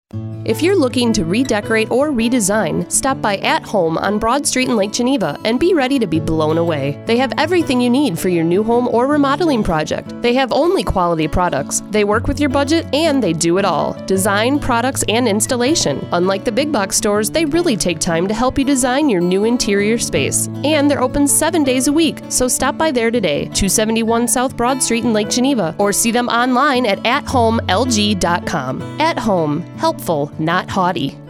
If you're looking to redecorate or redesign, stop by At Home on Broad Street in Lake Geneva and be ready to be blown away. They have everything you need for your new home or remodeling project. They have only quality products. They work with your budget and they do it all. Design, products, and installation. Unlike the big box stores, they really take time to help you design your new interior space. And they're open 7 days a week, so stop by there today, 271 South Broad Street in Lake Geneva, or see them online at athomelg.com. At Home, helpful, not haughty.